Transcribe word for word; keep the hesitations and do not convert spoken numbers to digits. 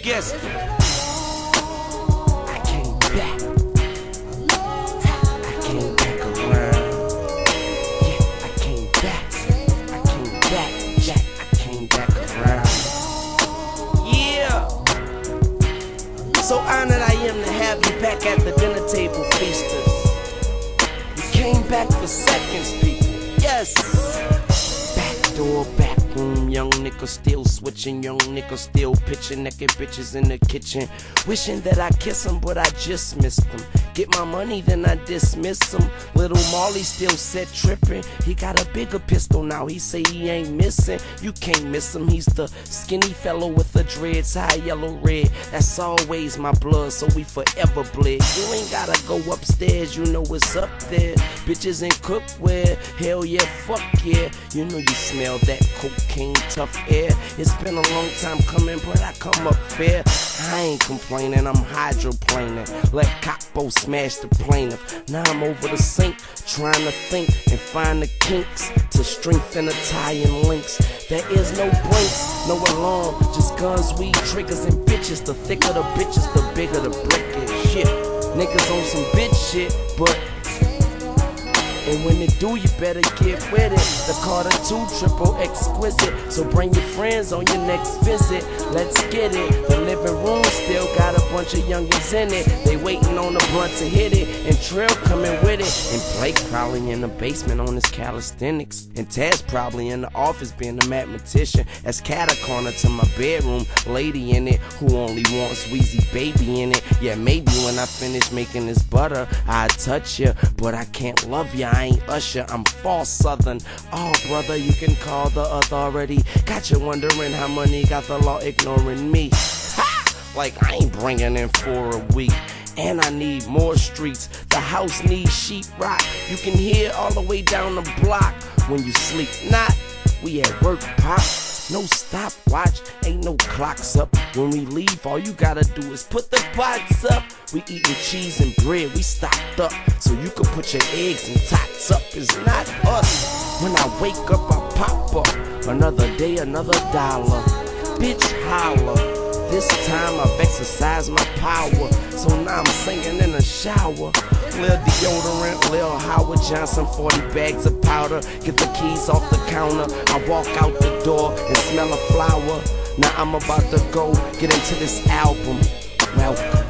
guess it. I came back. I came back around. Yeah, I came back. I came back, Jack. I came back around. Yeah. So honored I am to have you back at the dinner table, feasters. You came back for seconds, people. Yes. Back door, back room, young nigga still switching, young nigga still pitching, naked bitches in the kitchen, wishing that I kiss them, but I just missed them. Get my money, then I dismiss them. Little Marley still set tripping. He got a bigger pistol now. He say he ain't missing. You can't miss him. He's the skinny fellow with the dreads, high yellow red. That's always my blood, so we forever bled. You ain't gotta go upstairs, you know what's up there. Bitches in cookware, hell yeah, fuck yeah. You know you smell that cocaine tough air. It's been a long time coming, but I come up fair. I ain't complaining, I'm hydroplaning. Let Capo smash the plaintiff. Now I'm over the sink, trying to think and find the kinks to strengthen the tie-in links. There is no blinks, no alarm, just guns, weed, triggers, and bitches. The thicker the bitches, the bigger the brick is. Shit, niggas on some bitch shit, but and when it do, you better get with it. The Carter two triple exquisite. So bring your friends on your next visit. Let's get it. The living room still got a bunch of youngins in it. They waiting on the blunt to hit it. And Trill coming with it. And Blake probably in the basement on his calisthenics. And Taz probably in the office being a mathematician. As cat a corner to my bedroom. Lady in it who only wants Weezy Baby in it. Yeah, maybe when I finish making this butter, I'd touch you. But I can't love ya. I ain't Usher, I'm false Southern. Oh, brother, you can call the authority. Got you wondering how money got the law ignoring me. Ha! Like I ain't bringing in for a week. And I need more streets. The house needs sheetrock. You can hear all the way down the block when you sleep. Not, we at work, pop. No stopwatch, ain't no clocks up. When we leave, all you gotta do is put the pots up. We eating cheese and bread, we stocked up. So you can put your eggs and tots up. It's not us. When I wake up, I pop up. Another day, another dollar. Bitch holla. This time I've exercised my power. So now I'm singing in the shower. Lil deodorant, Lil Howard Johnson, forty bags of powder. Get the keys off the counter. I walk out the door and smell a flower. Now I'm about to go get into this album. Welcome.